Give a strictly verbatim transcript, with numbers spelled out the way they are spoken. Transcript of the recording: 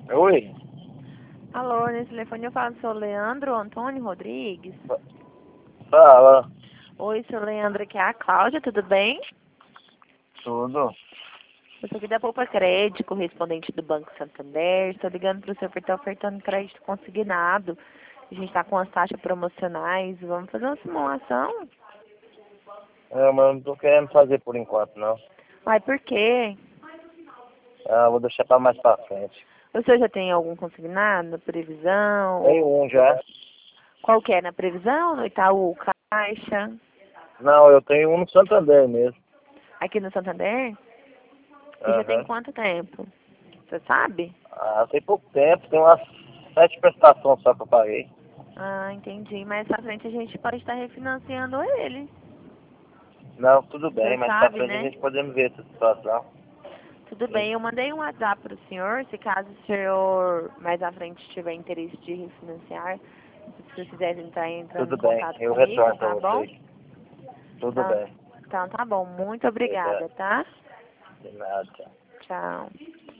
Oi? Alô, nesse telefone eu falo, sou Leandro Antônio Rodrigues. Fala. Oi, sou Leandro, aqui é a Cláudia, tudo bem? Tudo? Eu sou aqui da Poupa Crédito, correspondente do Banco Santander. Estou ligando para o senhor porque está ofertando crédito consignado. A gente está com as taxas promocionais. Vamos fazer uma simulação? É, mas eu não tô querendo fazer por enquanto, não. Ai, por quê? Ah, vou deixar pra mais pra frente. O senhor já tem algum consignado, previsão? Tem um já. Qual que é? Na previsão, no Itaú, Caixa? Não, eu tenho um no Santander mesmo. Aqui no Santander? E já tem Aham. quanto tempo? Você sabe? Ah, tem pouco tempo, tem umas sete prestações só que eu paguei. Ah, entendi. Mais pra frente a gente pode estar refinanciando ele. Não, tudo bem, Você mas pra sabe, frente a né? gente podemos ver essa situação. Tudo Sim. bem, eu mandei um WhatsApp para o senhor, se caso o senhor mais à frente tiver interesse de refinanciar, se você quiser entrar entrando Tudo em bem, contato eu comigo, retorno pra tá bom? vocês. Tudo Então, bem. então tá bom. Muito Pois é, obrigada, tá? de nada. Tchau.